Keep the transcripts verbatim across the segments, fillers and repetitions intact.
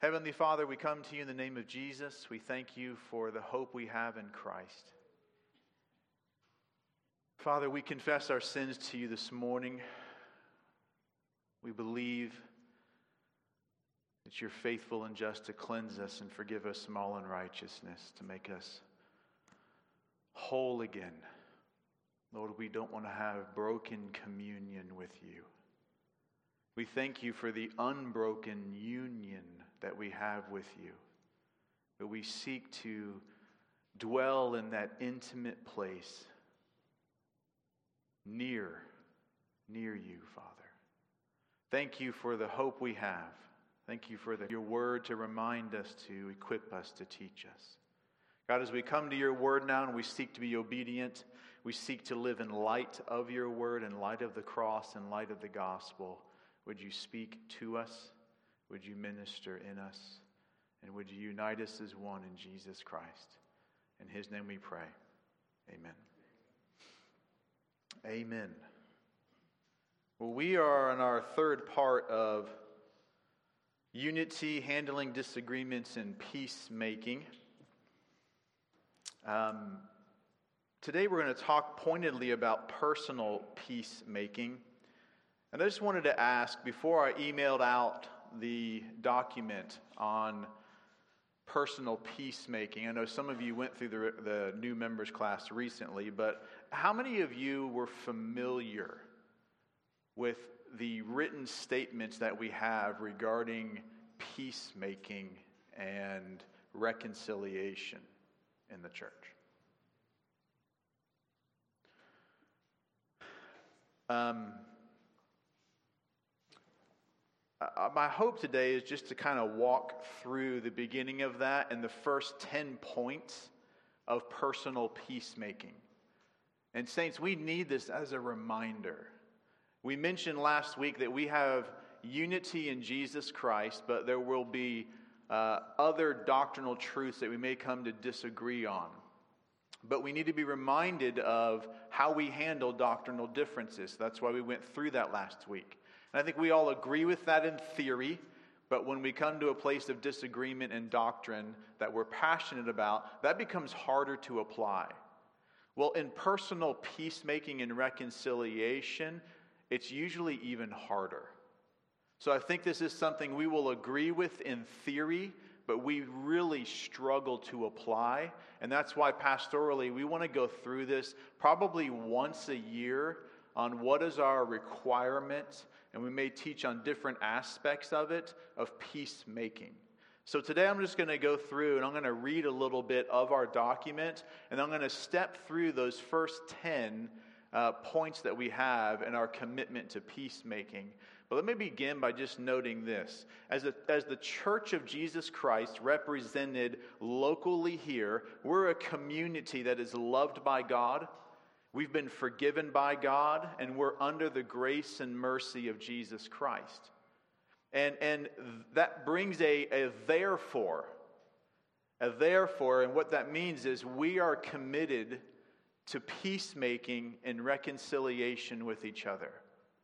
Heavenly Father, we come to you in the name of Jesus. We thank you for the hope we have in Christ. Father, we confess our sins to you this morning. We believe that you're faithful and just to cleanse us and forgive us from all unrighteousness, to make us whole again. Lord, we don't want to have broken communion with you. We thank you for the unbroken union that we have with you. But we seek to dwell in that intimate place near, near you, Father. Thank you for the hope we have. Thank you for the, your word to remind us, to equip us, to teach us. God, as we come to your word now and we seek to be obedient, we seek to live in light of your word, in light of the cross, in light of the gospel. Would you speak to us? Would you minister in us? And would you unite us as one in Jesus Christ? In his name we pray. Amen. Amen. Well, we are on our third part of unity, handling disagreements, and peacemaking. Um, today we're going to talk pointedly about personal peacemaking. And I just wanted to ask, before I emailed out the document on personal peacemaking, I know some of you went through the, the new members class recently, but how many of you were familiar with the written statements that we have regarding peacemaking and reconciliation in the church? Um... Uh, my hope today is just to kind of walk through the beginning of that and the first ten points of personal peacemaking. And saints, we need this as a reminder. We mentioned last week that we have unity in Jesus Christ, but there will be uh, other doctrinal truths that we may come to disagree on. But we need to be reminded of how we handle doctrinal differences. That's why we went through that last week. And I think we all agree with that in theory, but when we come to a place of disagreement in doctrine that we're passionate about, that becomes harder to apply. Well, in personal peacemaking and reconciliation, it's usually even harder. So I think this is something we will agree with in theory, but we really struggle to apply. And that's why pastorally, we want to go through this probably once a year on what is our requirement, and we may teach on different aspects of it, of peacemaking. So today I'm just going to go through and I'm going to read a little bit of our document, and I'm going to step through those first ten uh, points that we have in our commitment to peacemaking. But let me begin by just noting this. As, a, as the Church of Jesus Christ represented locally here, we're a community that is loved by God. We've been forgiven by God, and we're under the grace and mercy of Jesus Christ. And, and that brings a, a therefore. A therefore, and what that means is we are committed to peacemaking and reconciliation with each other.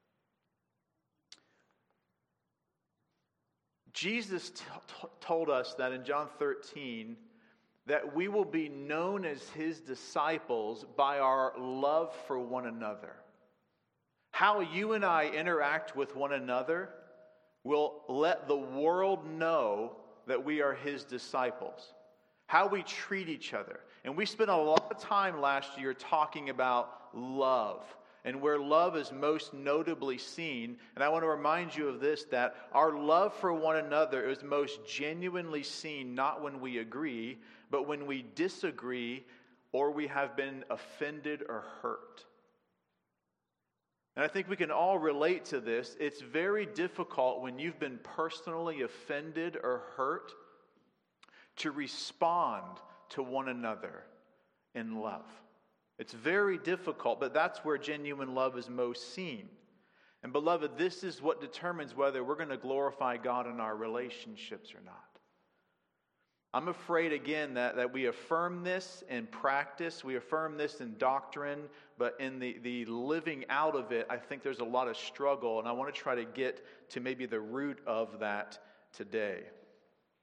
Jesus t- t- told us that in John thirteen, that we will be known as his disciples by our love for one another. How you and I interact with one another will let the world know that we are his disciples. How we treat each other. And we spent a lot of time last year talking about love and where love is most notably seen. And I want to remind you of this, that our love for one another is most genuinely seen not when we agree, but when we disagree or we have been offended or hurt. And I think we can all relate to this. It's very difficult when you've been personally offended or hurt to respond to one another in love. It's very difficult, but that's where genuine love is most seen. And beloved, this is what determines whether we're going to glorify God in our relationships or not. I'm afraid, again, that, that we affirm this in practice, we affirm this in doctrine, but in the, the living out of it, I think there's a lot of struggle, and I want to try to get to maybe the root of that today.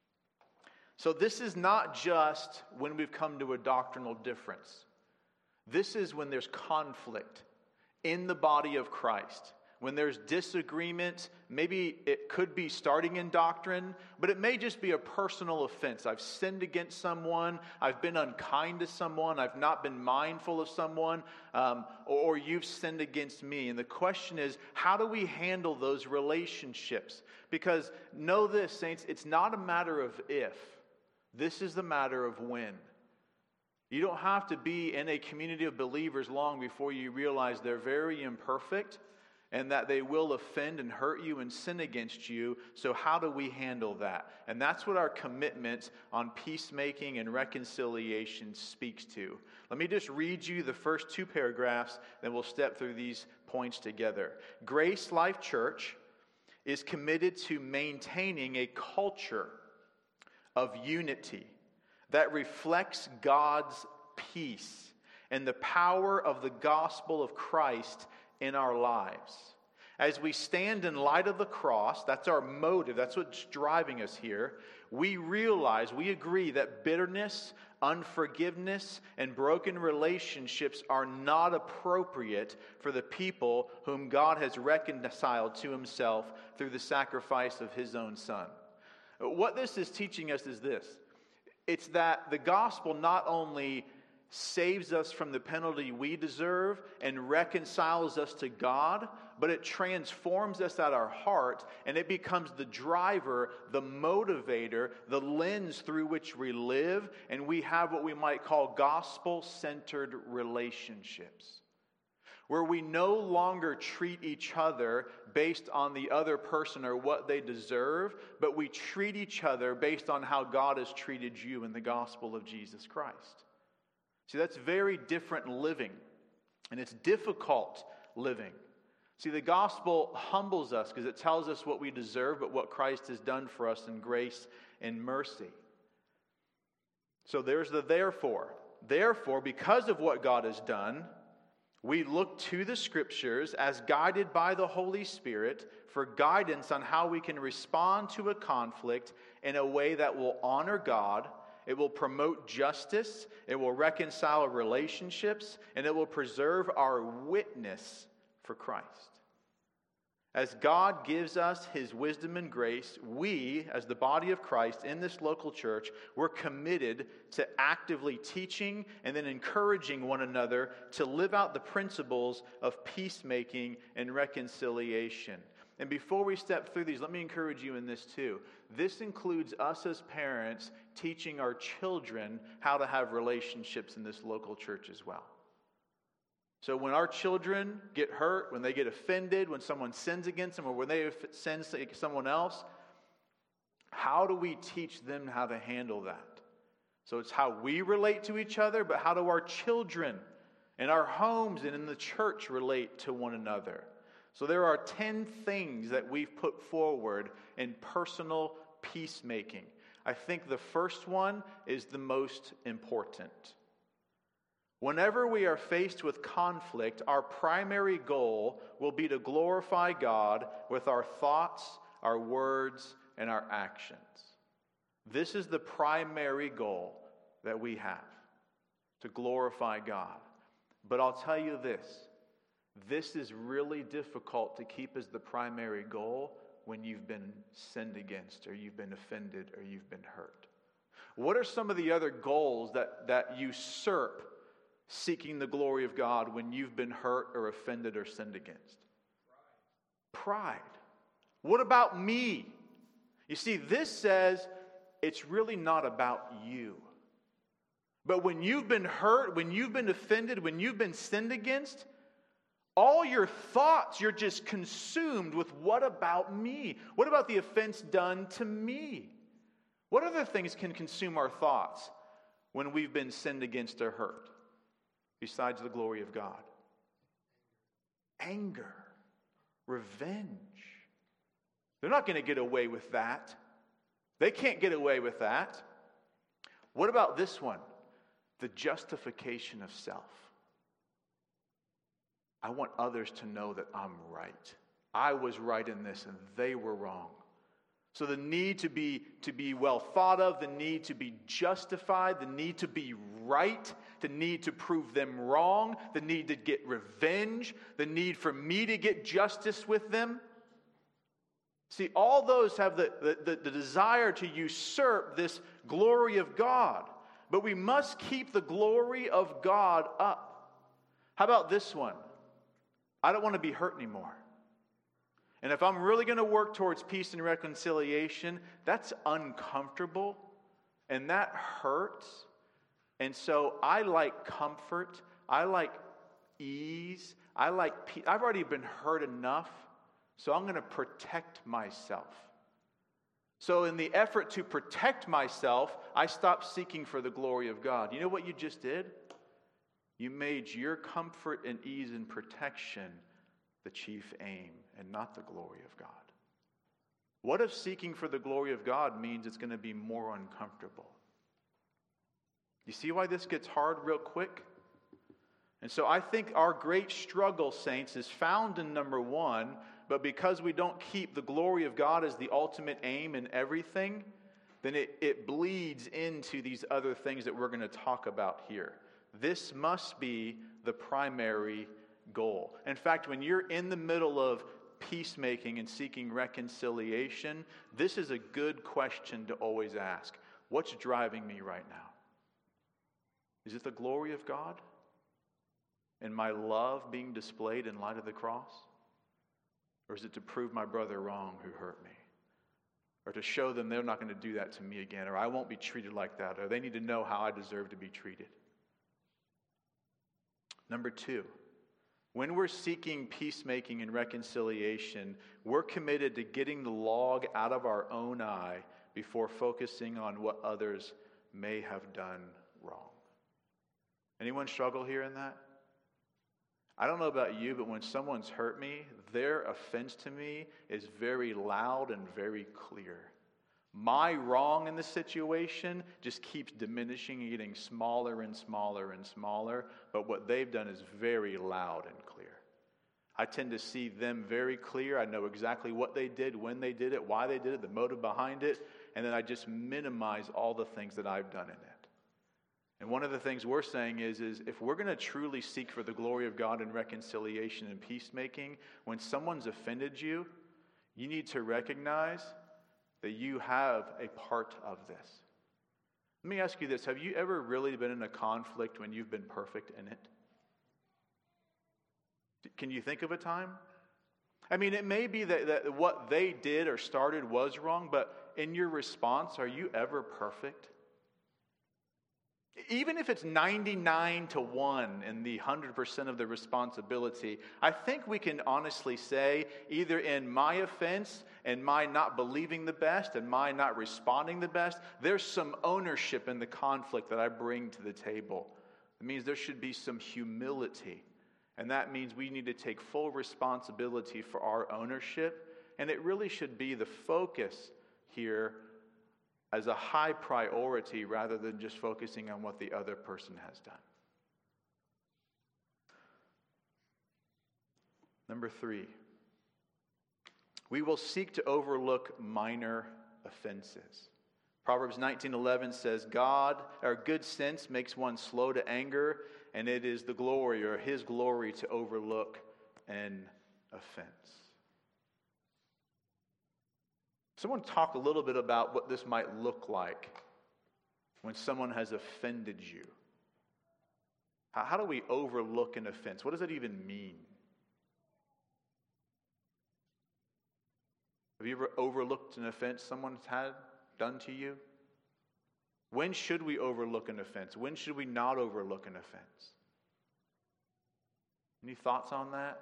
So this is not just when we've come to a doctrinal difference. This is when there's conflict in the body of Christ. When there's disagreement, maybe it could be starting in doctrine, but it may just be a personal offense. I've sinned against someone, I've been unkind to someone, I've not been mindful of someone, um, or, or you've sinned against me. And the question is, how do we handle those relationships? Because know this, saints, it's not a matter of if. This is the matter of when. You don't have to be in a community of believers long before you realize they're very imperfect, and that they will offend and hurt you and sin against you. So how do we handle that? And that's what our commitment on peacemaking and reconciliation speaks to. Let me just read you the first two paragraphs, then we'll step through these points together. Grace Life Church is committed to maintaining a culture of unity that reflects God's peace and the power of the gospel of Christ in our lives. As we stand in light of the cross, that's our motive, that's what's driving us here, we realize, we agree that bitterness, unforgiveness, and broken relationships are not appropriate for the people whom God has reconciled to himself through the sacrifice of his own Son. What this is teaching us is this. It's that the gospel not only saves us from the penalty we deserve and reconciles us to God, but it transforms us at our heart, and it becomes the driver, the motivator, the lens through which we live, and we have what we might call gospel-centered relationships, where we no longer treat each other based on the other person or what they deserve, but we treat each other based on how God has treated you in the gospel of Jesus Christ. See, that's very different living, and it's difficult living. See, the gospel humbles us because it tells us what we deserve, but what Christ has done for us in grace and mercy. So there's the therefore. Therefore, because of what God has done, we look to the Scriptures as guided by the Holy Spirit for guidance on how we can respond to a conflict in a way that will honor God. It will promote justice, it will reconcile relationships, and it will preserve our witness for Christ. As God gives us his wisdom and grace, we, as the body of Christ in this local church, we're committed to actively teaching and then encouraging one another to live out the principles of peacemaking and reconciliation. And before we step through these, let me encourage you in this too. This includes us as parents teaching our children how to have relationships in this local church as well. So when our children get hurt, when they get offended, when someone sins against them, or when they sin against someone else, how do we teach them how to handle that? So it's how we relate to each other, but how do our children in our homes and in the church relate to one another? So there are ten things that we've put forward in personal peacemaking. I think the first one is the most important. Whenever we are faced with conflict, our primary goal will be to glorify God with our thoughts, our words, and our actions. This is the primary goal that we have, to glorify God. But I'll tell you this, this is really difficult to keep as the primary goal when you've been sinned against, or you've been offended, or you've been hurt. What are some of the other goals that, that usurp seeking the glory of God when you've been hurt or offended or sinned against? Pride. Pride. What about me? You see, this says it's really not about you. But when you've been hurt, when you've been offended, when you've been sinned against, all your thoughts, you're just consumed with what about me? What about the offense done to me? What other things can consume our thoughts when we've been sinned against or hurt, besides the glory of God? Anger, revenge. They're not going to get away with that. They can't get away with that. What about this one? The justification of self. I want others to know that I'm right. I was right in this and they were wrong. So the need to be, to be well thought of, the need to be justified, the need to be right, the need to prove them wrong, the need to get revenge, the need for me to get justice with them. See, all those have the, the, the desire to usurp this glory of God. But we must keep the glory of God up. How about this one? I don't want to be hurt anymore. And if I'm really going to work towards peace and reconciliation, that's uncomfortable and that hurts. And so I like comfort. I like ease. I like peace. I've already been hurt enough, so I'm going to protect myself. So in the effort to protect myself, I stopped seeking for the glory of God. You know what you just did? You made your comfort and ease and protection the chief aim and not the glory of God. What if seeking for the glory of God means it's going to be more uncomfortable? You see why this gets hard real quick? And so I think our great struggle, saints, is found in number one, but because we don't keep the glory of God as the ultimate aim in everything, then it, it bleeds into these other things that we're going to talk about here. This must be the primary goal. In fact, when you're in the middle of peacemaking and seeking reconciliation, this is a good question to always ask. What's driving me right now? Is it the glory of God? And my love being displayed in light of the cross? Or is it to prove my brother wrong who hurt me? Or to show them they're not going to do that to me again, or I won't be treated like that, or they need to know how I deserve to be treated? Number two, when we're seeking peacemaking and reconciliation, we're committed to getting the log out of our own eye before focusing on what others may have done wrong. Anyone struggle here in that? I don't know about you, but when someone's hurt me, their offense to me is very loud and very clear. My wrong in the situation just keeps diminishing and getting smaller and smaller and smaller, but what they've done is very loud and clear. I tend to see them very clear. I know exactly what they did, when they did it, why they did it, the motive behind it, and then I just minimize all the things that I've done in it. And one of the things we're saying is, is if we're going to truly seek for the glory of God in reconciliation and peacemaking, when someone's offended you, you need to recognize that you have a part of this. Let me ask you this. Have you ever really been in a conflict when you've been perfect in it? Can you think of a time? I mean, it may be that, that what they did or started was wrong, but in your response, are you ever perfect? Even if it's ninety-nine to one in the one hundred percent of the responsibility, I think we can honestly say, either in my offense and my not believing the best and my not responding the best, there's some ownership in the conflict that I bring to the table. It means there should be some humility. And that means we need to take full responsibility for our ownership. And it really should be the focus here as a high priority rather than just focusing on what the other person has done. Number three, we will seek to overlook minor offenses. Proverbs nineteen eleven says, God, or good sense makes one slow to anger, and it is the glory or his glory to overlook an offense. Someone talk a little bit about what this might look like when someone has offended you. How, how do we overlook an offense? What does that even mean? Have you ever overlooked an offense someone's had done to you? When should we overlook an offense? When should we not overlook an offense? Any thoughts on that?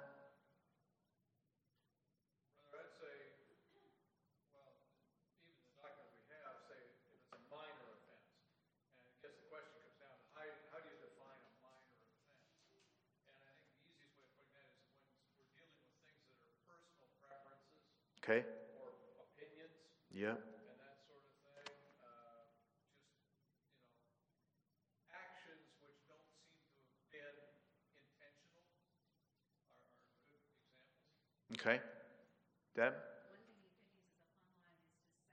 Okay. Or opinions. Yeah. And that sort of thing. Uh, just, you know, actions which don't seem to have been intentional are, are good examples. Okay. Deb? One thing you could use as a plumb line is to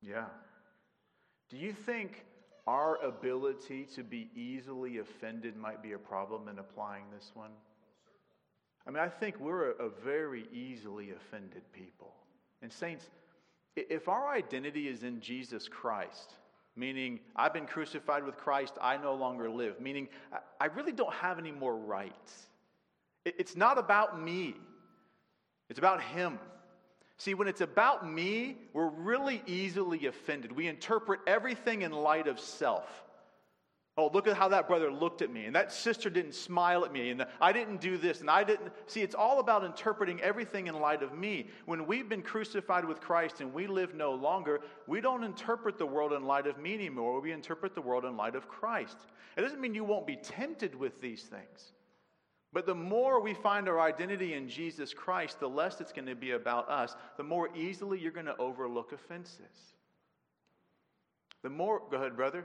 Yeah. Do you think our ability to be easily offended might be a problem in applying this one? I mean, I think we're a, a very easily offended people. And saints, if our identity is in Jesus Christ, meaning I've been crucified with Christ, I no longer live, meaning I really don't have any more rights. It's not about me. It's about Him. See, when it's about me, we're really easily offended. We interpret everything in light of self. Oh, look at how that brother looked at me, and that sister didn't smile at me, and I didn't do this, and I didn't. See, it's all about interpreting everything in light of me. When we've been crucified with Christ and we live no longer, we don't interpret the world in light of me anymore. We interpret the world in light of Christ. It doesn't mean you won't be tempted with these things. But the more we find our identity in Jesus Christ, the less it's going to be about us. The more easily you're going to overlook offenses. The more, go ahead, brother.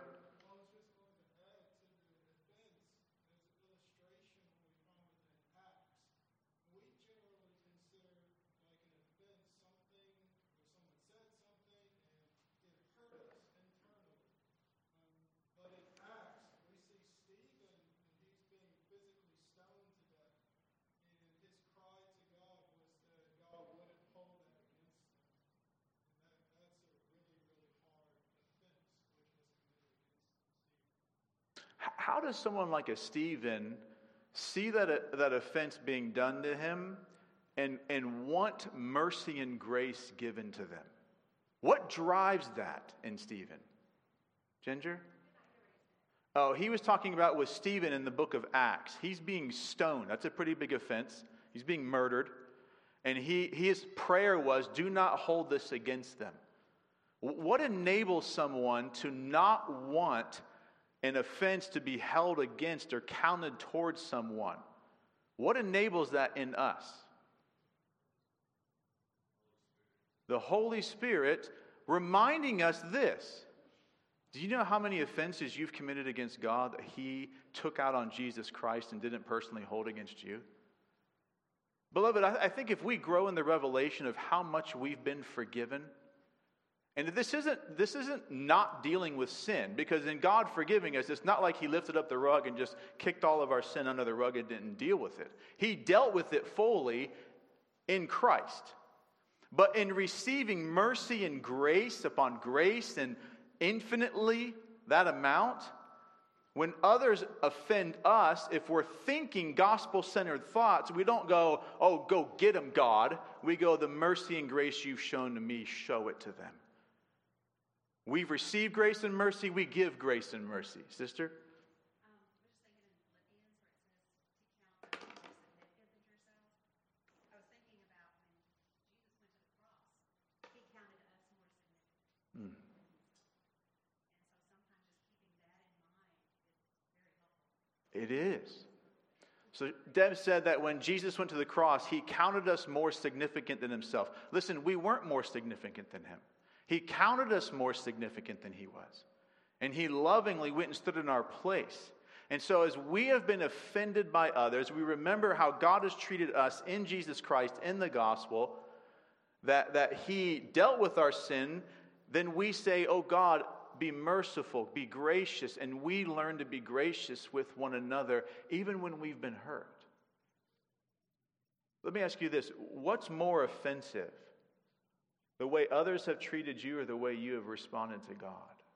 How does someone like a Stephen see that, that offense being done to him and, and want mercy and grace given to them? What drives that in Stephen? Ginger? Oh, he was talking about with Stephen in the book of Acts. He's being stoned. That's a pretty big offense. He's being murdered. And he, his prayer was, do not hold this against them. What enables someone to not want an offense to be held against or counted towards someone? What enables that in us? The Holy Spirit reminding us this. Do you know how many offenses you've committed against God that He took out on Jesus Christ and didn't personally hold against you? Beloved, I think if we grow in the revelation of how much we've been forgiven, and this isn't, this isn't not dealing with sin, because in God forgiving us, it's not like He lifted up the rug and just kicked all of our sin under the rug and didn't deal with it. He dealt with it fully in Christ. But in receiving mercy and grace upon grace and infinitely that amount, when others offend us, if we're thinking gospel-centered thoughts, we don't go, oh, go get them, God. We go, the mercy and grace you've shown to me, show it to them. We've received grace and mercy, we give grace and mercy. Sister? It is. So Deb said that when Jesus went to the cross, He counted us more significant than Himself. Listen, we weren't more significant than Him. He counted us more significant than He was. And He lovingly went and stood in our place. And so as we have been offended by others, we remember how God has treated us in Jesus Christ, in the gospel, that, that He dealt with our sin. Then we say, oh God, be merciful, be gracious, and we learn to be gracious with one another, even when we've been hurt. Let me ask you this. What's more offensive? The way others have treated you or the way you have responded to God?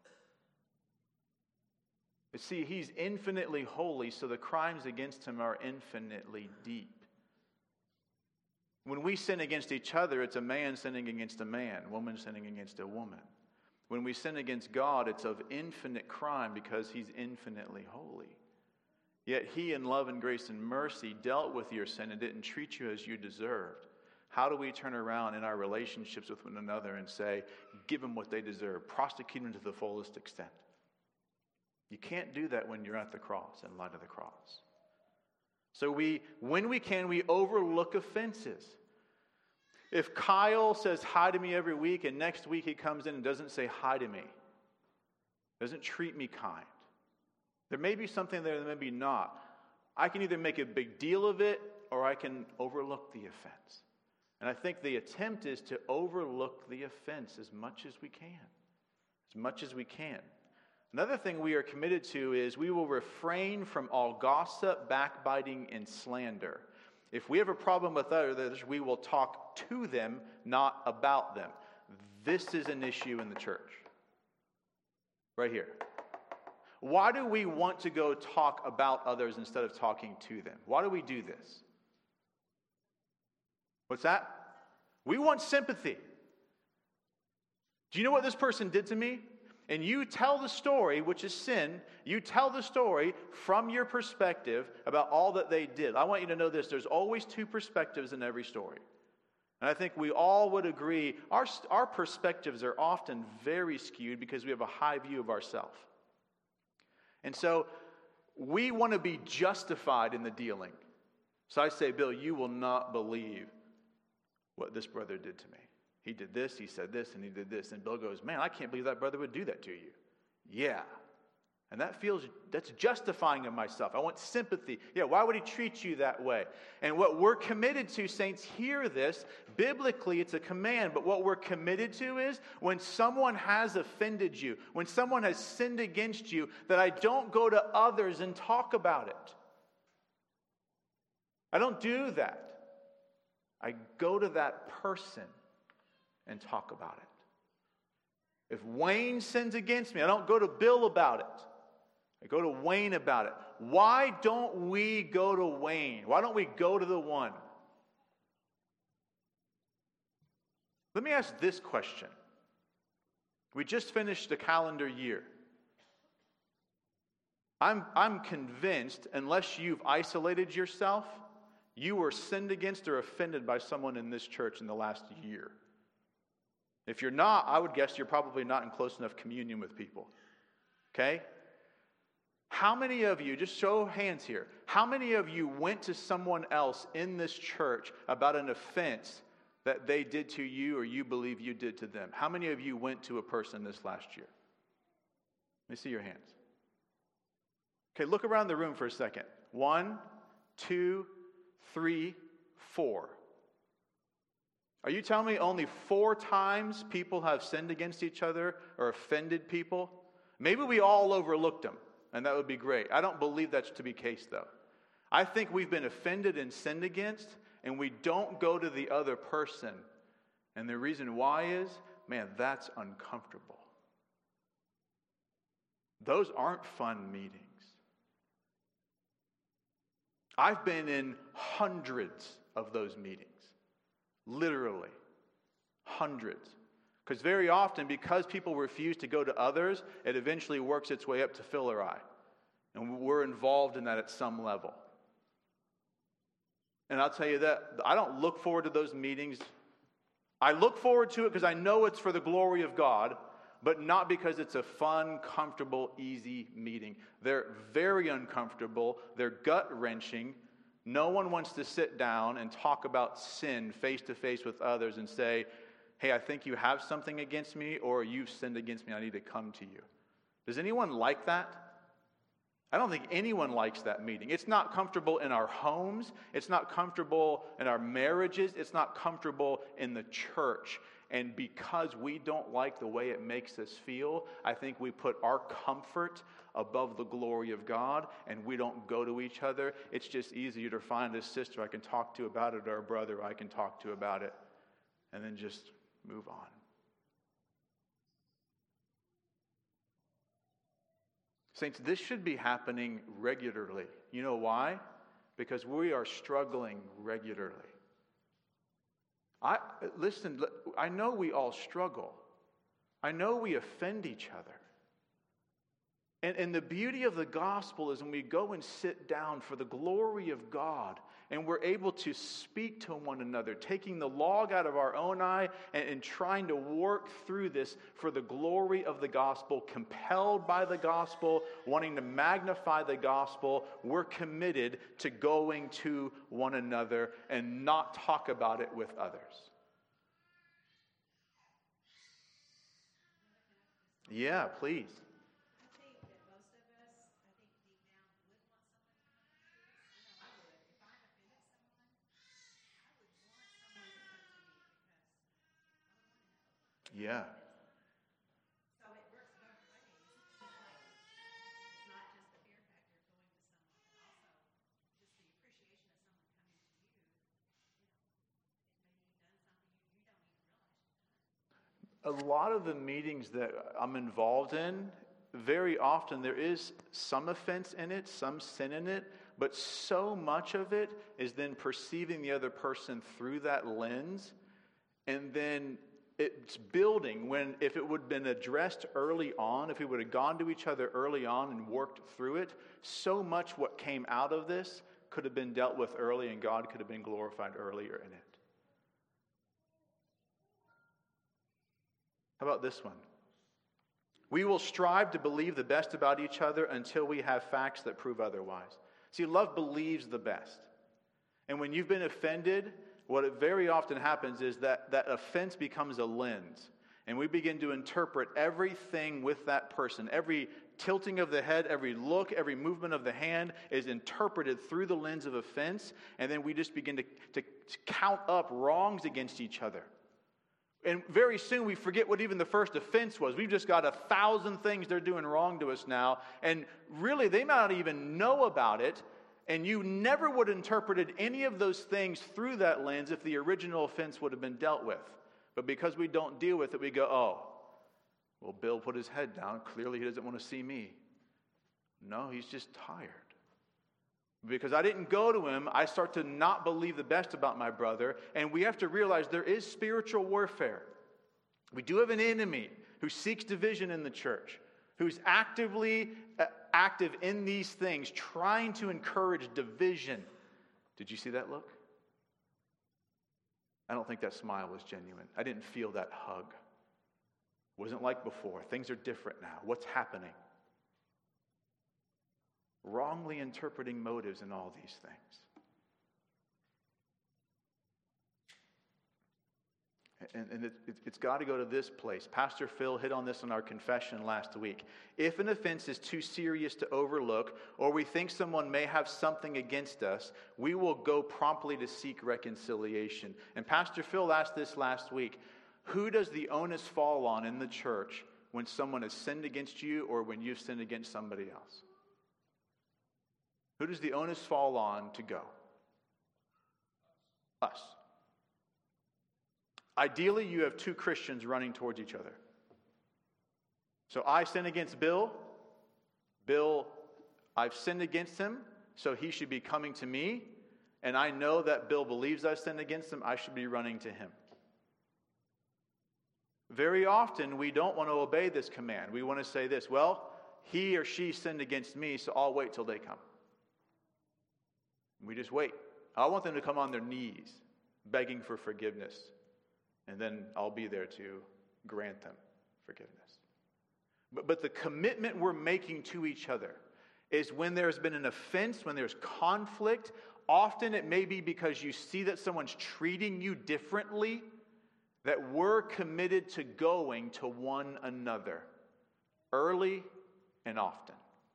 But see, He's infinitely holy, so the crimes against Him are infinitely deep. When we sin against each other, it's a man sinning against a man, a woman sinning against a woman. When we sin against God, it's of infinite crime because He's infinitely holy. Yet He, in love and grace and mercy, dealt with your sin and didn't treat you as you deserved. How do we turn around in our relationships with one another and say, give them what they deserve, prosecute them to the fullest extent? You can't do that when you're at the cross, in light of the cross. So we, when we can, we overlook offenses. If Kyle says hi to me every week and next week he comes in and doesn't say hi to me, doesn't treat me kind, there may be something there, there may be not. I can either make a big deal of it or I can overlook the offense. And I think the attempt is to overlook the offense as much as we can. as much as we can. Another thing we are committed to is we will refrain from all gossip, backbiting, and slander. If we have a problem with others, we will talk to them, not about them. This is an issue in the church. Right here. Why do we want to go talk about others instead of talking to them? Why do we do this? What's that? We want sympathy. Do you know what this person did to me? And you tell the story, which is sin. You tell the story from your perspective about all that they did. I want you to know this. There's always two perspectives in every story. And I think we all would agree our, our perspectives are often very skewed because we have a high view of ourselves. And so we want to be justified in the dealing. So I say, Bill, you will not believe what this brother did to me. He did this, he said this, and he did this. And Bill goes, man, I can't believe that brother would do that to you. Yeah. And that feels, that's justifying of myself. I want sympathy. Yeah, why would he treat you that way? And what we're committed to, saints, hear this. Biblically, it's a command. But what we're committed to is when someone has offended you, when someone has sinned against you, that I don't go to others and talk about it. I don't do that. I go to that person and talk about it. If Wayne sins against me, I don't go to Bill about it. I go to Wayne about it. Why don't we go to Wayne? Why don't we go to the one? Let me ask this question. We just finished the calendar year. I'm, I'm convinced, unless you've isolated yourself, you were sinned against or offended by someone in this church in the last year. If you're not, I would guess you're probably not in close enough communion with people. Okay? How many of you, just show of hands here, how many of you went to someone else in this church about an offense that they did to you or you believe you did to them? How many of you went to a person this last year? Let me see your hands. Okay, look around the room for a second. One, two, three, four. Are you telling me only four times people have sinned against each other or offended people? Maybe we all overlooked them, and that would be great. I don't believe that's to be the case, though. I think we've been offended and sinned against, and we don't go to the other person. And the reason why is, man, that's uncomfortable. Those aren't fun meetings. I've been in hundreds of those meetings. Literally. Hundreds. Because very often, because people refuse to go to others, it eventually works its way up to Philari. And we're involved in that at some level. And I'll tell you that, I don't look forward to those meetings. I look forward to it because I know it's for the glory of God, but not because it's a fun, comfortable, easy meeting. They're very uncomfortable. They're gut-wrenching. No one wants to sit down and talk about sin face-to-face with others and say, hey, I think you have something against me, or you've sinned against me. I need to come to you. Does anyone like that? I don't think anyone likes that meeting. It's not comfortable in our homes. It's not comfortable in our marriages. It's not comfortable in the church. And because we don't like the way it makes us feel, I think we put our comfort above the glory of God, and we don't go to each other. It's just easier to find a sister I can talk to about it, or a brother I can talk to about it, and then just move on. Saints, this should be happening regularly. You know why? Because we are struggling regularly. I listen, I know we all struggle. I know we offend each other. And, and the beauty of the gospel is when we go and sit down for the glory of God, and we're able to speak to one another, taking the log out of our own eye and, and trying to work through this for the glory of the gospel, compelled by the gospel, wanting to magnify the gospel. We're committed to going to one another and not talk about it with others. Yeah, please. Yeah. So it, we're a lot of the meetings that I'm involved in, very often there is some offense in it, some sin in it, but so much of it is then perceiving the other person through that lens, and then it's building when, if it would have been addressed early on, if we would have gone to each other early on and worked through it, so much what came out of this could have been dealt with early and God could have been glorified earlier in it. How about this one? We will strive to believe the best about each other until we have facts that prove otherwise. See, love believes the best. And when you've been offended, what it very often happens is that that offense becomes a lens. And we begin to interpret everything with that person. Every tilting of the head, every look, every movement of the hand is interpreted through the lens of offense. And then we just begin to, to, to count up wrongs against each other. And very soon we forget what even the first offense was. We've just got a thousand things they're doing wrong to us now. And really, they might not even know about it. And you never would have interpreted any of those things through that lens if the original offense would have been dealt with. But because we don't deal with it, we go, oh, well, Bill put his head down. Clearly he doesn't want to see me. No, he's just tired. Because I didn't go to him, I start to not believe the best about my brother. And we have to realize there is spiritual warfare. We do have an enemy who seeks division in the church, who's actively uh, active in these things, trying to encourage division. Did you see that look? I don't think that smile was genuine. I didn't feel that hug. It wasn't like before. Things are different now. What's happening? Wrongly interpreting motives in all these things. And, and it, it, it's got to go to this place. Pastor Phil hit on this in our confession last week. If an offense is too serious to overlook, or we think someone may have something against us, we will go promptly to seek reconciliation. And Pastor Phil asked this last week. Who does the onus fall on in the church when someone has sinned against you or when you've sinned against somebody else? Who does the onus fall on to go? Us. Ideally, you have two Christians running towards each other. So I sin against Bill. Bill, I've sinned against him, so he should be coming to me. And I know that Bill believes I sinned against him. I should be running to him. Very often, we don't want to obey this command. We want to say this, well, he or she sinned against me, so I'll wait till they come. We just wait. I want them to come on their knees, begging for forgiveness. And then I'll be there to grant them forgiveness. But, but the commitment we're making to each other is when there's been an offense, when there's conflict, often it may be because you see that someone's treating you differently, that we're committed to going to one another early and often.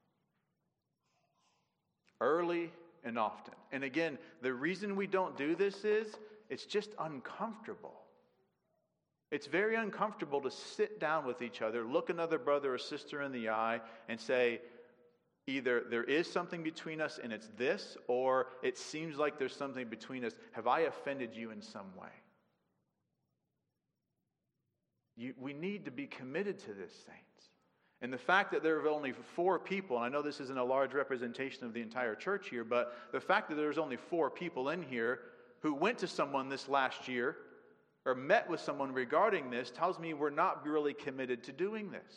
Early and often. And again, the reason we don't do this is it's just uncomfortable. It's very uncomfortable to sit down with each other, look another brother or sister in the eye, and say, either there is something between us and it's this, or it seems like there's something between us. Have I offended you in some way? You, we need to be committed to this, saints. And the fact that there are only four people, and I know this isn't a large representation of the entire church here, but the fact that there's only four people in here who went to someone this last year or met with someone regarding this tells me we're not really committed to doing this.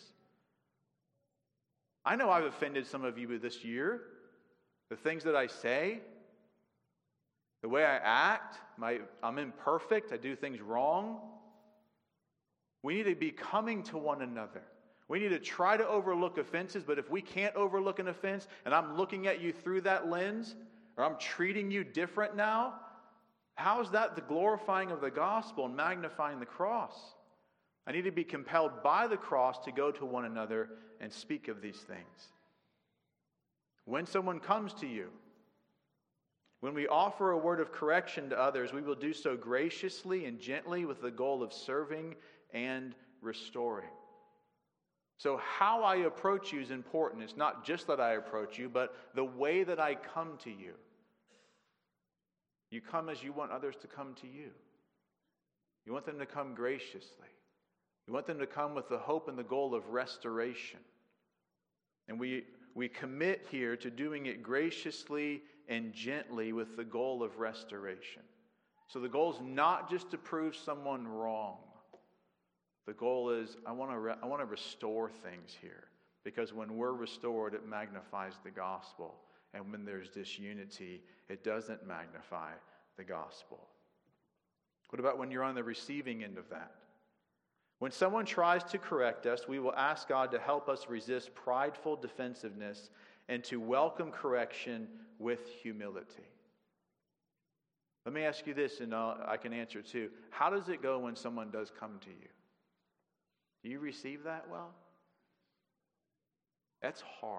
I know I've offended some of you this year. The things that I say, the way I act, my, I'm imperfect, I do things wrong. We need to be coming to one another. We need to try to overlook offenses, but if we can't overlook an offense and I'm looking at you through that lens, or I'm treating you different now, how is that the glorifying of the gospel and magnifying the cross? I need to be compelled by the cross to go to one another and speak of these things. When someone comes to you, when we offer a word of correction to others, we will do so graciously and gently with the goal of serving and restoring. So how I approach you is important. It's not just that I approach you, but the way that I come to you. You come as you want others to come to you. You want them to come graciously. We want them to come with the hope and the goal of restoration. And we, we commit here to doing it graciously and gently with the goal of restoration. So the goal is not just to prove someone wrong. The goal is, I want to re- I want to restore things here. Because when we're restored, it magnifies the gospel. And when there's disunity, it doesn't magnify the gospel. What about when you're on the receiving end of that? When someone tries to correct us, we will ask God to help us resist prideful defensiveness and to welcome correction with humility. Let me ask you this, and I can answer too. How does it go when someone does come to you? Do you receive that well? That's hard.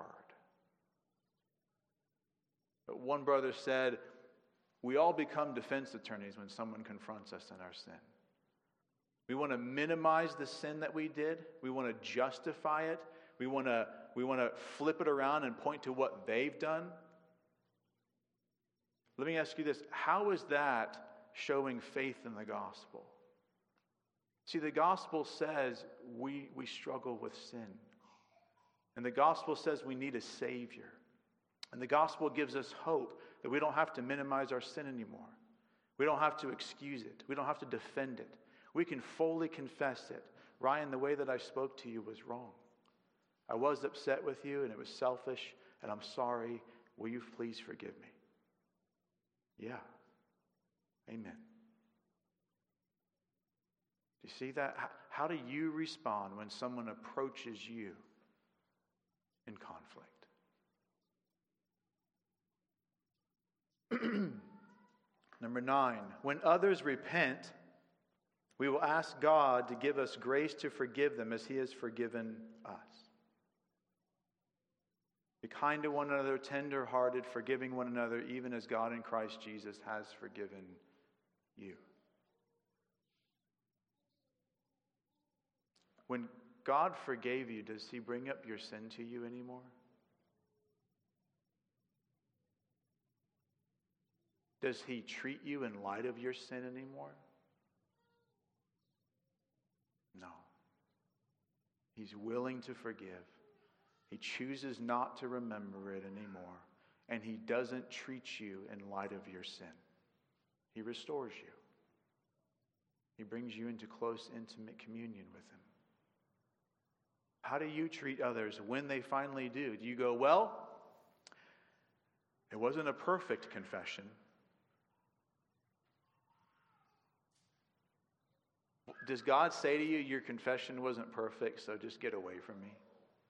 But one brother said, we all become defense attorneys when someone confronts us in our sin. We want to minimize the sin that we did. We want to justify it. We want to, we want to flip it around and point to what they've done. Let me ask you this. How is that showing faith in the gospel? See, the gospel says we, we struggle with sin. And the gospel says we need a Savior. And the gospel gives us hope that we don't have to minimize our sin anymore. We don't have to excuse it. We don't have to defend it. We can fully confess it. Ryan, the way that I spoke to you was wrong. I was upset with you and it was selfish and I'm sorry. Will you please forgive me? Yeah. Amen. Do you see that? How, how do you respond when someone approaches you in conflict? Number nine, when others repent, we will ask God to give us grace to forgive them as He has forgiven us. Be kind to one another, tender-hearted, forgiving one another, even as God in Christ Jesus has forgiven you. When God forgave you, does He bring up your sin to you anymore? Does He treat you in light of your sin anymore? No. He's willing to forgive. He chooses not to remember it anymore. And He doesn't treat you in light of your sin. He restores you. He brings you into close, intimate communion with Him. How do you treat others when they finally do? Do you go, well, it wasn't a perfect confession. Does God say to you, your confession wasn't perfect, so just get away from me?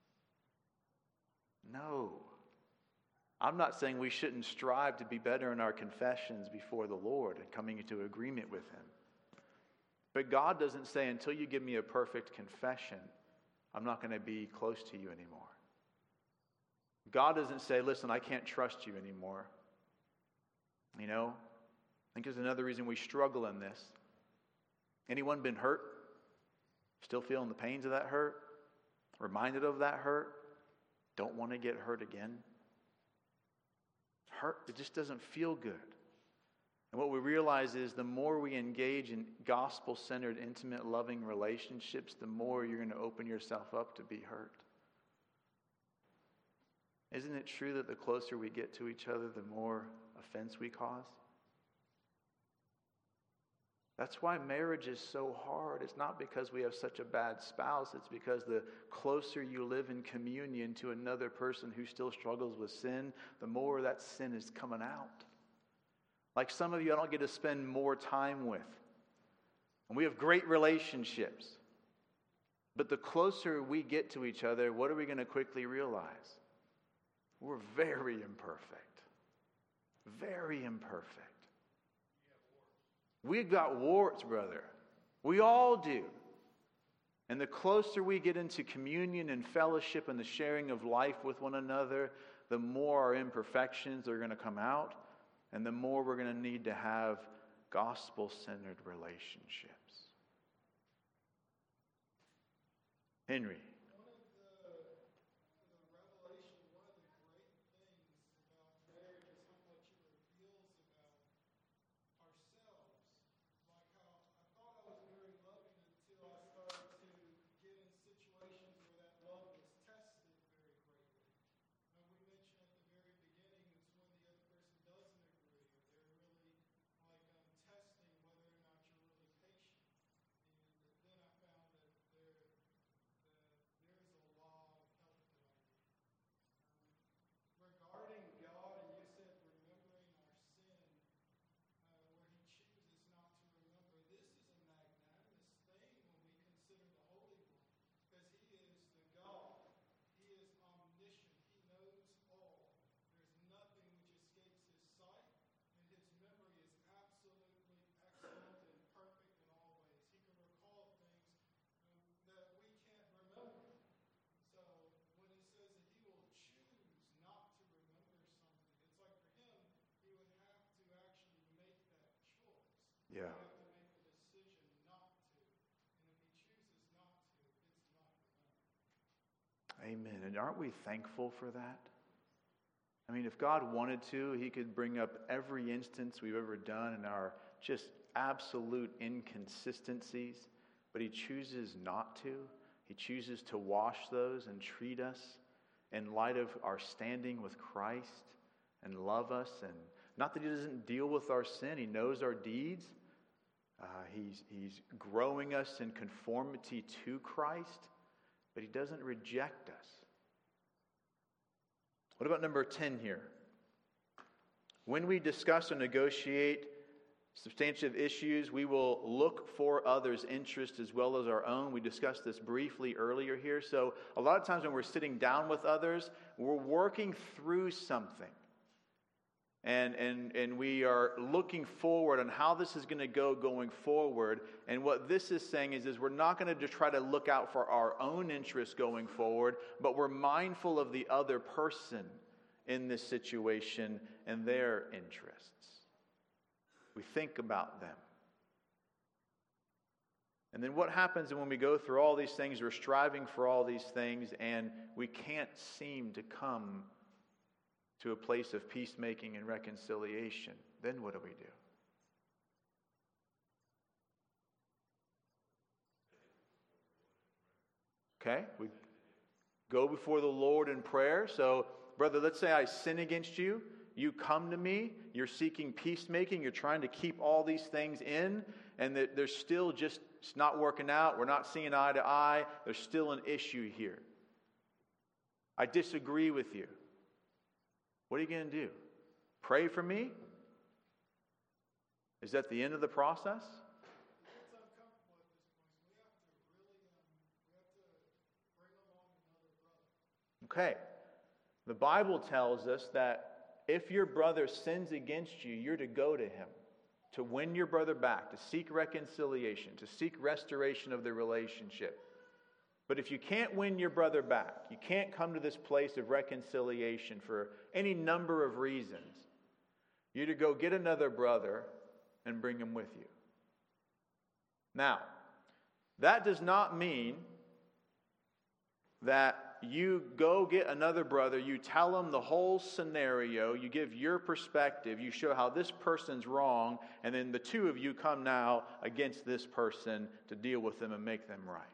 No. I'm not saying we shouldn't strive to be better in our confessions before the Lord and coming into agreement with Him. But God doesn't say, until you give me a perfect confession, I'm not going to be close to you anymore. God doesn't say, listen, I can't trust you anymore. You know, I think there's another reason we struggle in this. Anyone been hurt? Still feeling the pains of that hurt? Reminded of that hurt? Don't want to get hurt again? Hurt, it just doesn't feel good. And what we realize is the more we engage in gospel-centered, intimate, loving relationships, the more you're going to open yourself up to be hurt. Isn't it true that the closer we get to each other, the more offense we cause? That's why marriage is so hard. It's not because we have such a bad spouse. It's because the closer you live in communion to another person who still struggles with sin, the more that sin is coming out. Like some of you, I don't get to spend more time with. And we have great relationships. But the closer we get to each other, what are we going to quickly realize? We're very imperfect. Very imperfect. We've got warts, brother. We all do. And the closer we get into communion and fellowship and the sharing of life with one another, the more our imperfections are going to come out, and the more we're going to need to have gospel-centered relationships. Henry. Amen. And aren't we thankful for that? I mean, if God wanted to, he could bring up every instance we've ever done in our just absolute inconsistencies, but he chooses not to. He chooses to wash those and treat us in light of our standing with Christ and love us. And not that he doesn't deal with our sin. He knows our deeds. Uh, he's, he's growing us in conformity to Christ, but he doesn't reject us. What about number ten here? When we discuss or negotiate substantive issues, we will look for others' interest as well as our own. We discussed this briefly earlier here. So a lot of times when we're sitting down with others, we're working through something. And, and, and we are looking forward on how this is going to go going forward. And what this is saying is, is we're not going to just try to look out for our own interests going forward, but we're mindful of the other person in this situation and their interests. We think about them. And then what happens when we go through all these things, we're striving for all these things, and we can't seem to come to a place of peacemaking and reconciliation? Then what do we do? Okay, we go before the Lord in prayer. So, brother, let's say I sin against you. You come to me. You're seeking peacemaking. You're trying to keep all these things in, and that there's still just, it's not working out. We're not seeing eye to eye. There's still an issue here. I disagree with you. What are you going to do? Pray for me? Is that the end of the process? Okay. The Bible tells us that if your brother sins against you, you're to go to him, to win your brother back, to seek reconciliation, to seek restoration of the relationship. But if you can't win your brother back, you can't come to this place of reconciliation for any number of reasons, you're to go get another brother and bring him with you. Now, that does not mean that you go get another brother, you tell him the whole scenario, you give your perspective, you show how this person's wrong, and then the two of you come now against this person to deal with them and make them right.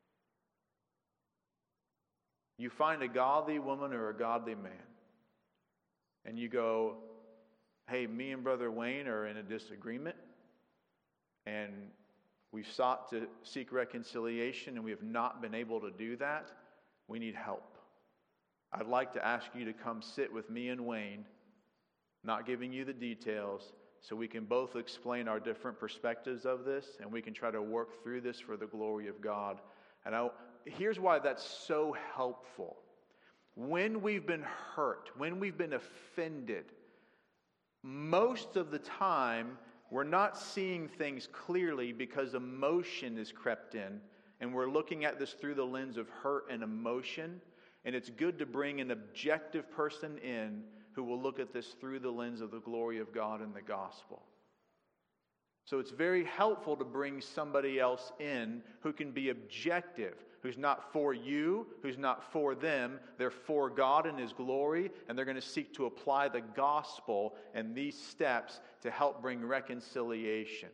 You find a godly woman or a godly man, and you go, hey, me and Brother Wayne are in a disagreement, and we've sought to seek reconciliation, and we have not been able to do that. We need help. I'd like to ask you to come sit with me and Wayne, not giving you the details, so we can both explain our different perspectives of this, and we can try to work through this for the glory of God. And I Here's why that's so helpful. When we've been hurt, when we've been offended, most of the time we're not seeing things clearly because emotion is crept in, and we're looking at this through the lens of hurt and emotion. And it's good to bring an objective person in who will look at this through the lens of the glory of God and the gospel. So it's very helpful to bring somebody else in who can be objective, who's not for you, who's not for them. They're for God and His glory, and they're going to seek to apply the gospel and these steps to help bring reconciliation.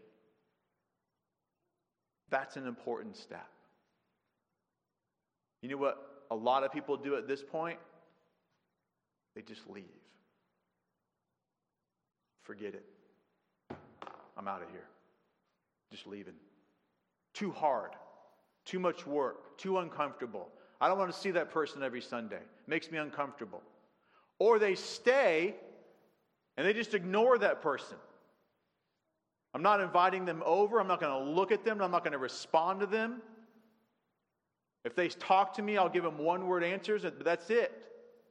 That's an important step. You know what a lot of people do at this point? They just leave. Forget it. I'm out of here. Just leaving. Too hard. Too much work. Too uncomfortable. I don't want to see that person every Sunday. It makes me uncomfortable. Or they stay and they just ignore that person. I'm not inviting them over. I'm not going to look at them. I'm not going to respond to them. If they talk to me, I'll give them one-word answers, but that's it.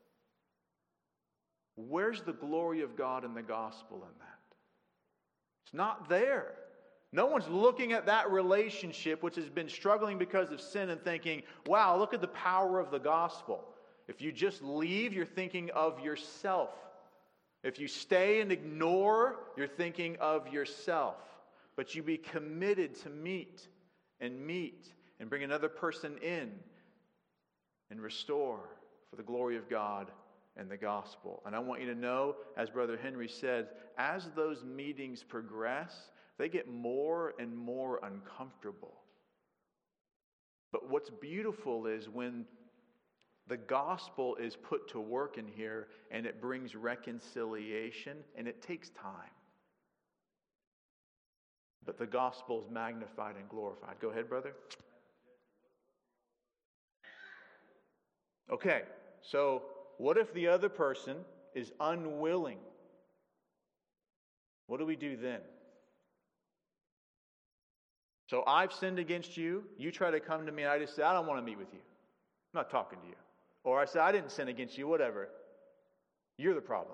Where's the glory of God and the gospel in that? It's not there. No one's looking at that relationship which has been struggling because of sin and thinking, wow, look at the power of the gospel. If you just leave, you're thinking of yourself. If you stay and ignore, you're thinking of yourself. But you be committed to meet and meet and bring another person in and restore for the glory of God and the gospel. And I want you to know, as Brother Henry said, as those meetings progress, they get more and more uncomfortable. But what's beautiful is when the gospel is put to work in here and it brings reconciliation, and it takes time. But the gospel is magnified and glorified. Go ahead, brother. Okay, so what if the other person is unwilling? What do we do then? So I've sinned against you. You try to come to me and I just say, I don't want to meet with you. I'm not talking to you. Or I say, I didn't sin against you, whatever. You're the problem.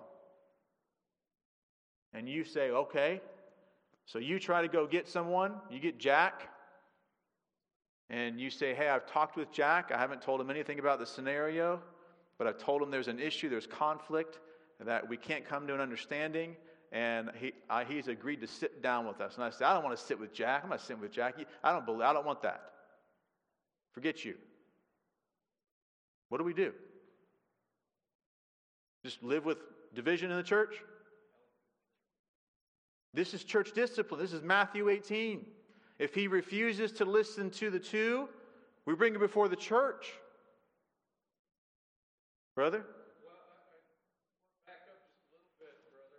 And you say, okay. So you try to go get someone. You get Jack. And you say, hey, I've talked with Jack. I haven't told him anything about the scenario. But I've told him there's an issue, there's conflict, that we can't come to an understanding. And he, uh, he's agreed to sit down with us. And I said, I don't want to sit with Jack. I'm not sitting with Jack. I don't believe, I don't want that. Forget you. What do we do? Just live with division in the church? This is church discipline. This is Matthew eighteen. If he refuses to listen to the two, we bring him before the church. Brother? Well, I, I want to back up just a little bit, brother.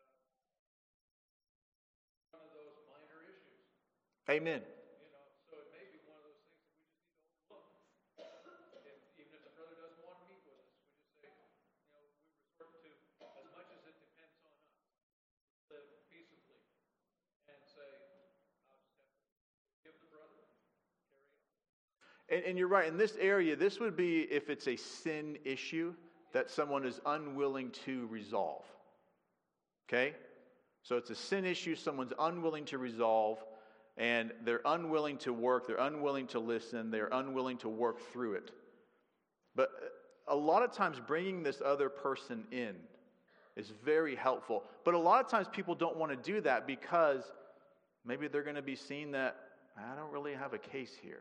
Uh, one of those minor issues. Amen. You know, so it may be one of those things that we just need to overlook. If, even if the brother doesn't want to meet with us, we just say, you know, we resort to, as much as it depends on us, live peaceably and say, I'll just have to forgive the brother, carry on. And, and you're right. In this area, this would be if it's a sin issue that someone is unwilling to resolve. Okay? So it's a sin issue someone's unwilling to resolve, and they're unwilling to work, they're unwilling to listen, they're unwilling to work through it. But a lot of times bringing this other person in is very helpful. But a lot of times people don't want to do that because maybe they're going to be seen that, I don't really have a case here.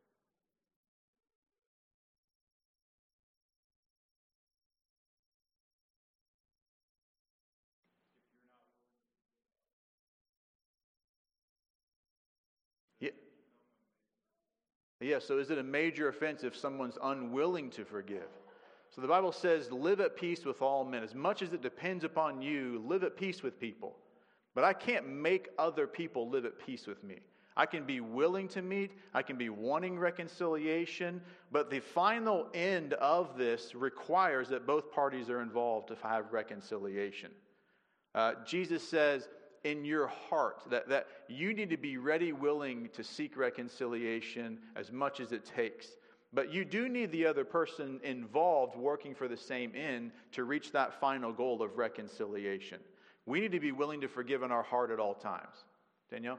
Yeah. Yeah, so is it a major offense if someone's unwilling to forgive? So the Bible says, live at peace with all men. As much as it depends upon you, live at peace with people. But I can't make other people live at peace with me. I can be willing to meet, I can be wanting reconciliation, but the final end of this requires that both parties are involved to have reconciliation. Uh, Jesus says, in your heart, that, that you need to be ready, willing to seek reconciliation as much as it takes. But you do need the other person involved working for the same end to reach that final goal of reconciliation. We need to be willing to forgive in our heart at all times. Danielle?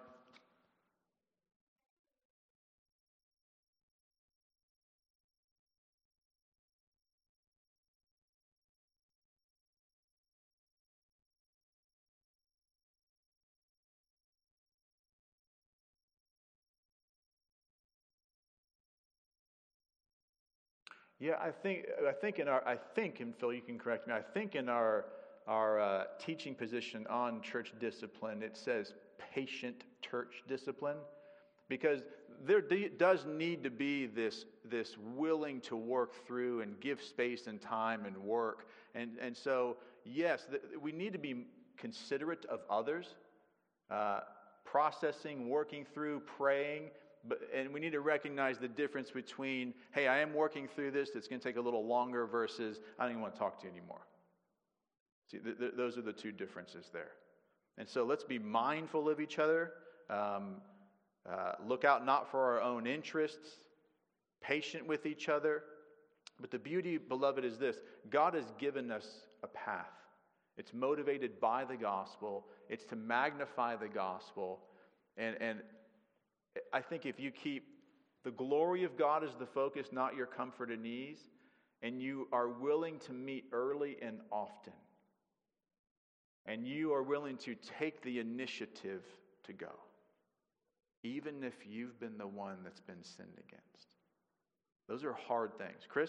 Yeah, I think I think in our I think, and Phil, you can correct me. I think in our our uh, teaching position on church discipline, it says patient church discipline, because there de- does need to be this this willing to work through and give space and time and work, and and so yes, th- we need to be considerate of others, uh, processing, working through, praying. But, and we need to recognize the difference between, hey, I am working through this, it's going to take a little longer, versus, I don't even want to talk to you anymore. See, th- th- those are the two differences there. And so let's be mindful of each other, um, uh, look out not for our own interests, patient with each other. But the beauty, beloved, is this: God has given us a path. It's motivated by the gospel. It's to magnify the gospel. And, and I think if you keep the glory of God as the focus, not your comfort and ease, and you are willing to meet early and often, and you are willing to take the initiative to go, even if you've been the one that's been sinned against, Those are hard things. Chris?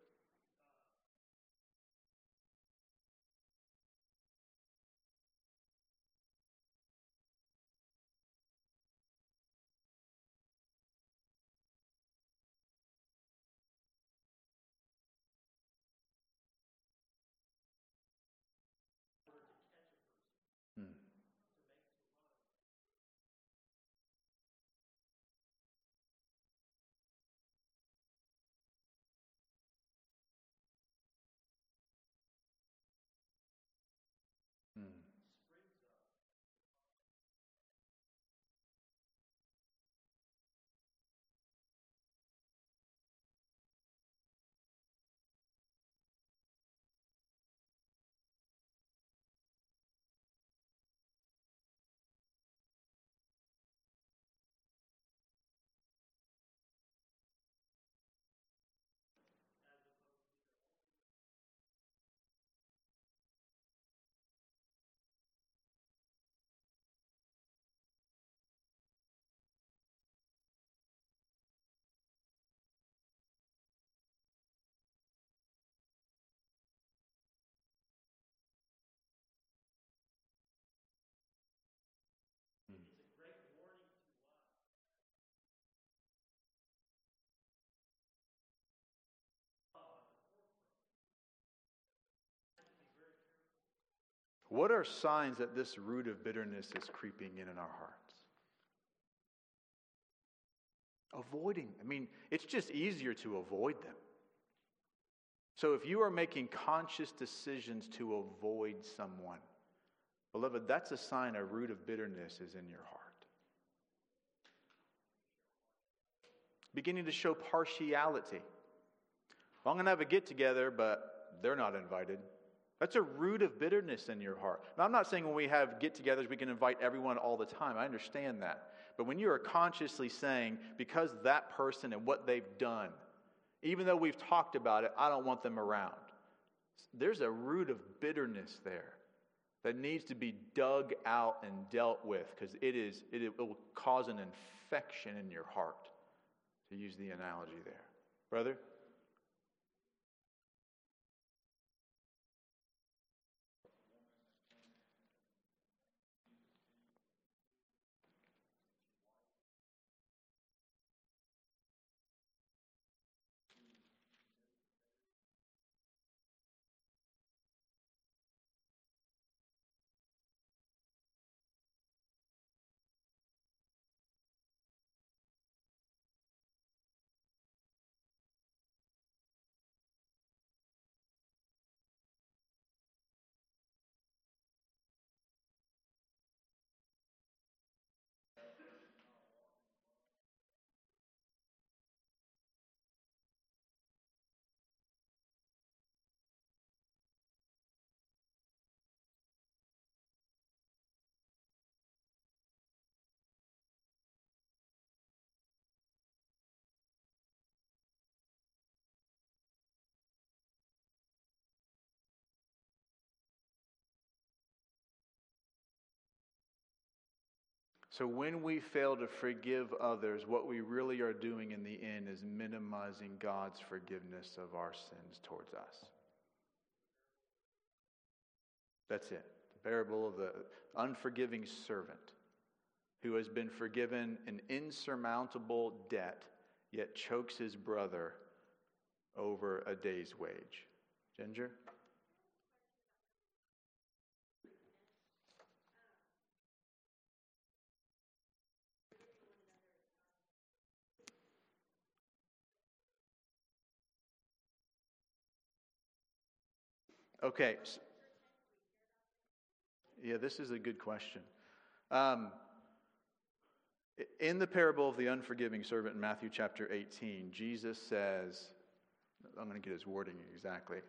Hmm. Hmm. Hmm. What are signs that this root of bitterness is creeping in in our hearts? Avoiding. I mean, it's just easier to avoid them. So if you are making conscious decisions to avoid someone, beloved, that's a sign a root of bitterness is in your heart. Beginning to show partiality. Well, I'm going to have a get-together, but they're not invited. That's a root of bitterness in your heart. Now, I'm not saying when we have get-togethers, we can invite everyone all the time. I understand that. But when you are consciously saying, because that person and what they've done, even though we've talked about it, I don't want them around. There's a root of bitterness there that needs to be dug out and dealt with, because it is it, it will cause an infection in your heart, to use the analogy there. Brother? So when we fail to forgive others, what we really are doing in the end is minimizing God's forgiveness of our sins towards us. That's it. The parable of the unforgiving servant who has been forgiven an insurmountable debt, yet chokes his brother over a day's wage. Ginger? Okay. Yeah, this is a good question. Um, in the parable of the unforgiving servant in Matthew chapter eighteen, Jesus says, I'm going to get his wording exactly.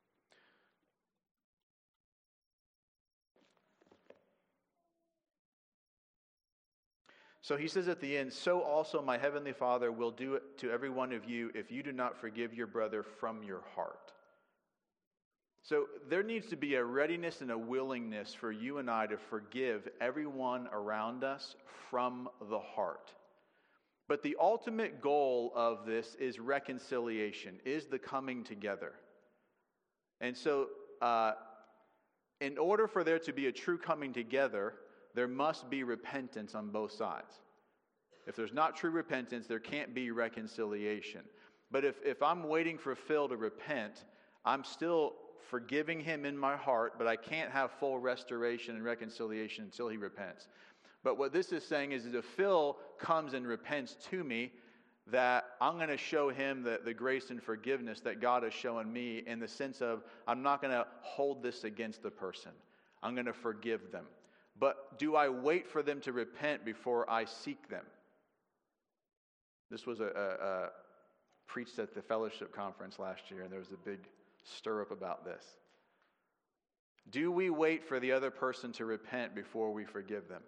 So he says at the end, so also my heavenly Father will do it to every one of you if you do not forgive your brother from your heart. So there needs to be a readiness and a willingness for you and I to forgive everyone around us from the heart. But the ultimate goal of this is reconciliation, is the coming together. And so, uh, in order for there to be a true coming together, there must be repentance on both sides. If there's not true repentance, there can't be reconciliation. But if, if I'm waiting for Phil to repent, I'm still forgiving him in my heart, but I can't have full restoration and reconciliation until he repents. But what this is saying is that if Phil comes and repents to me, that I'm going to show him the, the grace and forgiveness that God has shown me, in the sense of I'm not going to hold this against the person. I'm going to forgive them. But do I wait for them to repent before I seek them? This was a, a, a preached at the fellowship conference last year, and there was a big stir up about this. Do we wait for the other person to repent before we forgive them?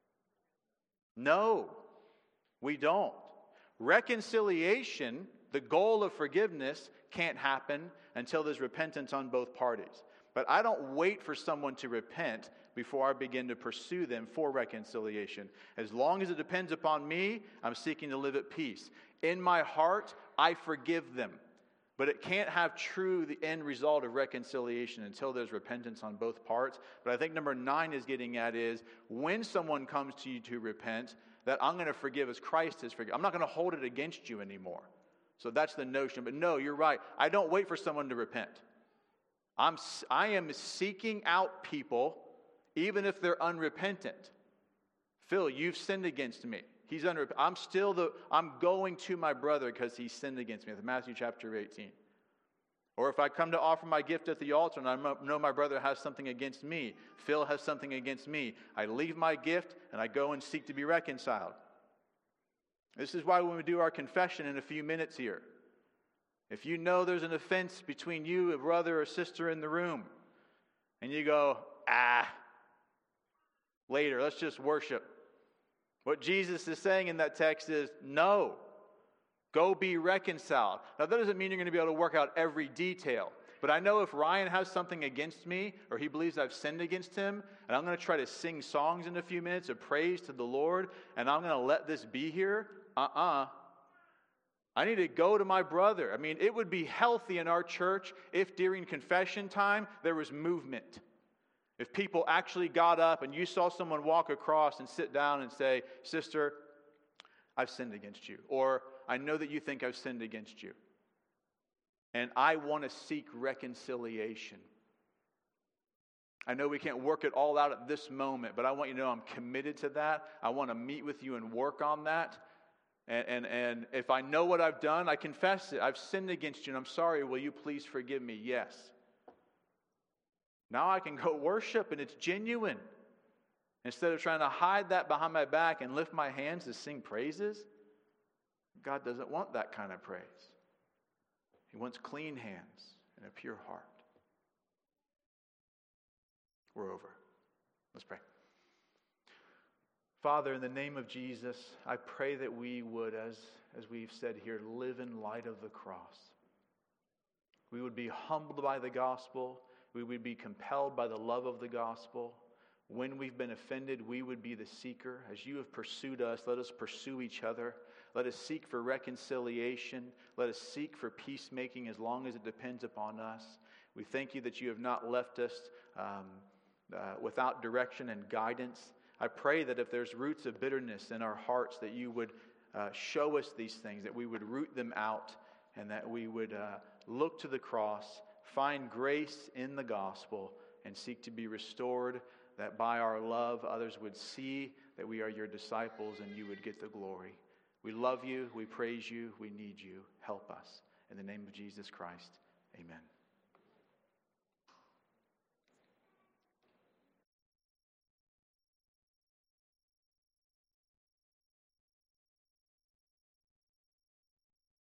No, we don't. Reconciliation, the goal of forgiveness, can't happen until there's repentance on both parties. But I don't wait for someone to repent before I begin to pursue them for reconciliation. As long as it depends upon me, I'm seeking to live at peace. In my heart, I forgive them. But it can't have true the end result of reconciliation until there's repentance on both parts. But I think number nine is getting at is when someone comes to you to repent, that I'm going to forgive as Christ has forgiven. I'm not going to hold it against you anymore. So that's the notion. But no, you're right. I don't wait for someone to repent. I'm, I am seeking out people, even if they're unrepentant. Phil, you've sinned against me. He's unrepentant. I'm still the, I'm going to my brother because he sinned against me. That's Matthew chapter eighteen. Or if I come to offer my gift at the altar and I know my brother has something against me, Phil has something against me, I leave my gift and I go and seek to be reconciled. This is why when we do our confession in a few minutes here, if you know there's an offense between you, a brother or sister in the room, and you go, ah, later, let's just worship. What Jesus is saying in that text is, no, go be reconciled. Now, that doesn't mean you're going to be able to work out every detail. But I know if Ryan has something against me, or he believes I've sinned against him, and I'm going to try to sing songs in a few minutes of praise to the Lord, and I'm going to let this be here, uh-uh. I need to go to my brother. I mean, it would be healthy in our church if during confession time there was movement. If people actually got up and you saw someone walk across and sit down and say, sister, I've sinned against you. Or I know that you think I've sinned against you. And I want to seek reconciliation. I know we can't work it all out at this moment, but I want you to know I'm committed to that. I want to meet with you and work on that. And, and, and if I know what I've done, I confess it. I've sinned against you and I'm sorry. Will you please forgive me? Yes. Now I can go worship and it's genuine. Instead of trying to hide that behind my back and lift my hands to sing praises, God doesn't want that kind of praise. He wants clean hands and a pure heart. We're over. Let's pray. Father, in the name of Jesus, I pray that we would, as, as we've said here, live in light of the cross. We would be humbled by the gospel. We would be compelled by the love of the gospel. When we've been offended, we would be the seeker. As you have pursued us, let us pursue each other. Let us seek for reconciliation. Let us seek for peacemaking as long as it depends upon us. We thank you that you have not left us um, uh, without direction and guidance. I pray that if there's roots of bitterness in our hearts, that you would uh, show us these things, that we would root them out, and that we would uh, look to the cross, find grace in the gospel, and seek to be restored, that by our love others would see that we are your disciples and you would get the glory. We love you, we praise you, we need you. Help us. In the name of Jesus Christ, amen.